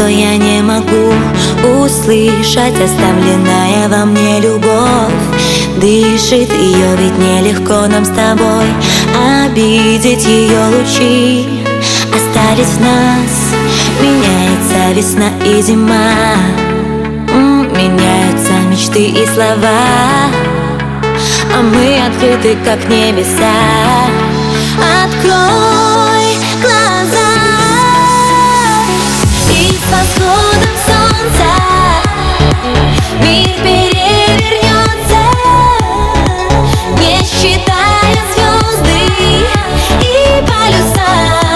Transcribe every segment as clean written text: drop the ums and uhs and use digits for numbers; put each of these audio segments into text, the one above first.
что я не могу услышать оставленная во мне любовь. Дышит ее, ведь нелегко нам с тобой обидеть ее лучи, оставить в нас. Меняется весна и зима, меняются мечты и слова, а мы открыты, как небеса. Открой глаза, и с восходом солнца мир перевернется, не считая звезды и полюса.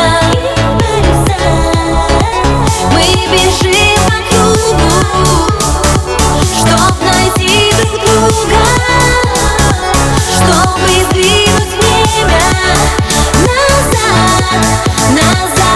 Мы бежим по кругу, чтоб найти друг друга, чтобы сдвинуть время назад, назад.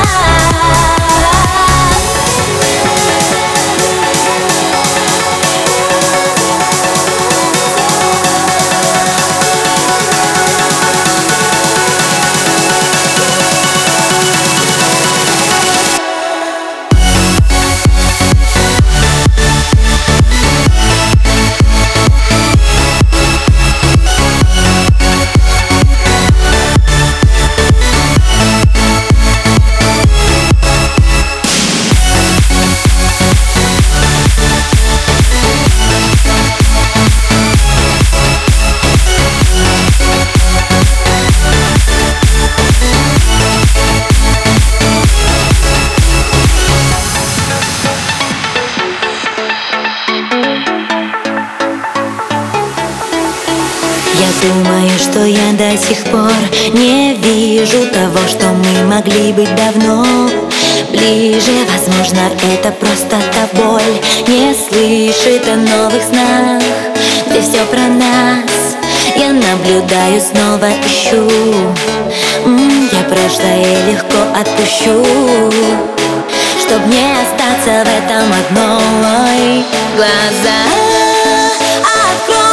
Я думаю, что я до сих пор не вижу того, что мы могли быть давно ближе. Возможно, это просто та боль не слышит о новых снах, где все про нас. Я наблюдаю, снова ищу, я прошлое легко отпущу, чтоб не остаться в этом одной. Глаза открой.